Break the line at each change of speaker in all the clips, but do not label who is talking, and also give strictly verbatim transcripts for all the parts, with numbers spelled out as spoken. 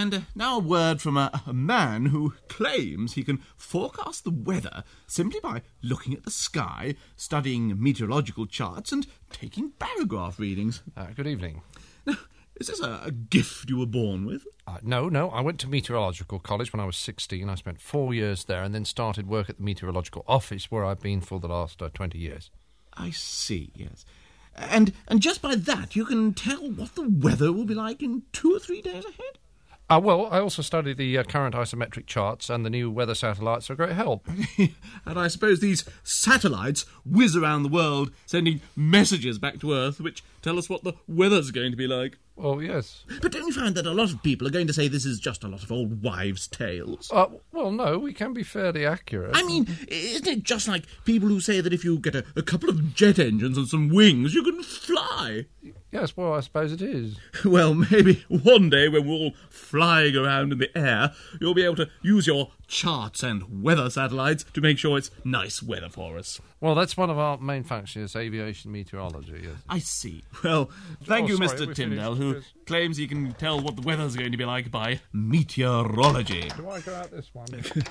And uh, now a word from a, a man who claims he can forecast the weather simply by looking at the sky, studying meteorological charts and taking paragraph readings.
Uh, good evening.
Now, is this a, a gift you were born with?
Uh, no, no, I went to meteorological college when I was sixteen. I spent four years there and then started work at the meteorological office where I've been for the last uh, twenty years.
I see, yes. And and just by that you can tell what the weather will be like in two or three days ahead?
Uh, well, I also study the uh, current isometric charts, and the new weather satellites are a great help.
And I suppose these satellites whiz around the world, sending messages back to Earth which tell us what the weather's going to be like.
Oh, yes.
But don't you find that a lot of people are going to say this is just a lot of old wives' tales?
Uh, well, no, we can be fairly accurate.
I mean, isn't it just like people who say that if you get a, a couple of jet engines and some wings, you can fly?
Yes, well, I suppose it is.
Well, maybe one day when we're all flying around in the air, you'll be able to use your charts and weather satellites to make sure it's nice weather for us.
Well, that's one of our main functions, aviation meteorology, yes.
I see. Well, thank
Oh,
you,
sorry,
Mister
we
Tyndall,
finished,
who
yes.
claims he can tell what the weather's going to be like by meteorology.
Do I go out this one?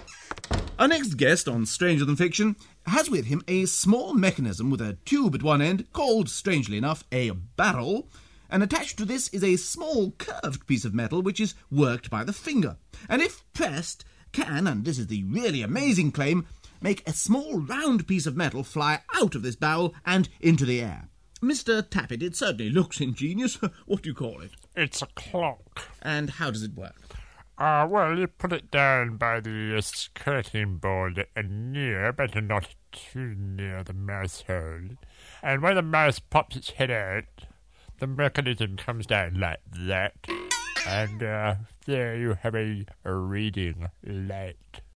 Our next guest on Stranger Than Fiction has with him a small mechanism with a tube at one end called, strangely enough, a barrel, and attached to this is a small curved piece of metal which is worked by the finger, and if pressed, can, and this is the really amazing claim, make a small round piece of metal fly out of this barrel and into the air. Mister Tappet, it certainly looks ingenious. What do you call it?
It's a clock.
And how does it work?
Uh, well, you put it down by the uh, skirting board uh, near, but not too near the mouse hole. And when the mouse pops its head out, the mechanism comes down like that. And uh, there you have a, a reading light.